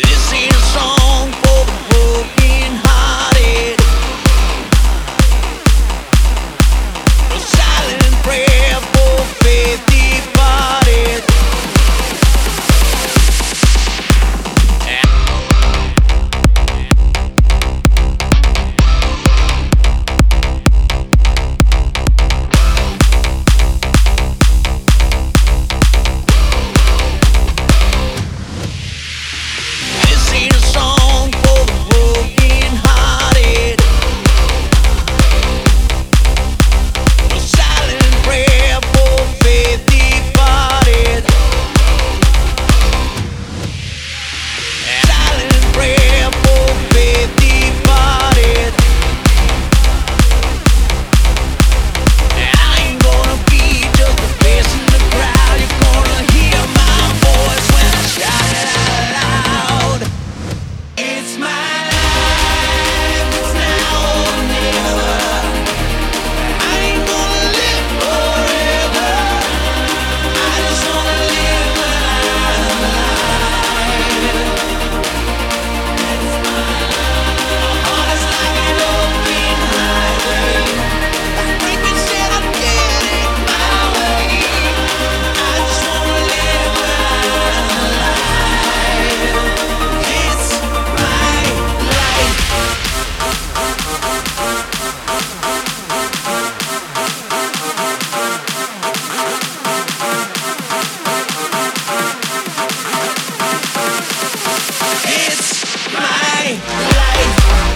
This ain't a song for the broken hearted, a silent prayer for faith departed. This ain't a song for the broken hearted, a silent prayer for faith departed. Silent prayer for faith departed. I ain't gonna be just a face in the crowd. You're gonna hear my voice when I shout it out loud. It's my life, it's now or never. I ain't gonna live forever. I just wanna live my life. My heart is like an open highway. Break me said I'd get it my way. I just wanna live my life. It's my life. It's my life.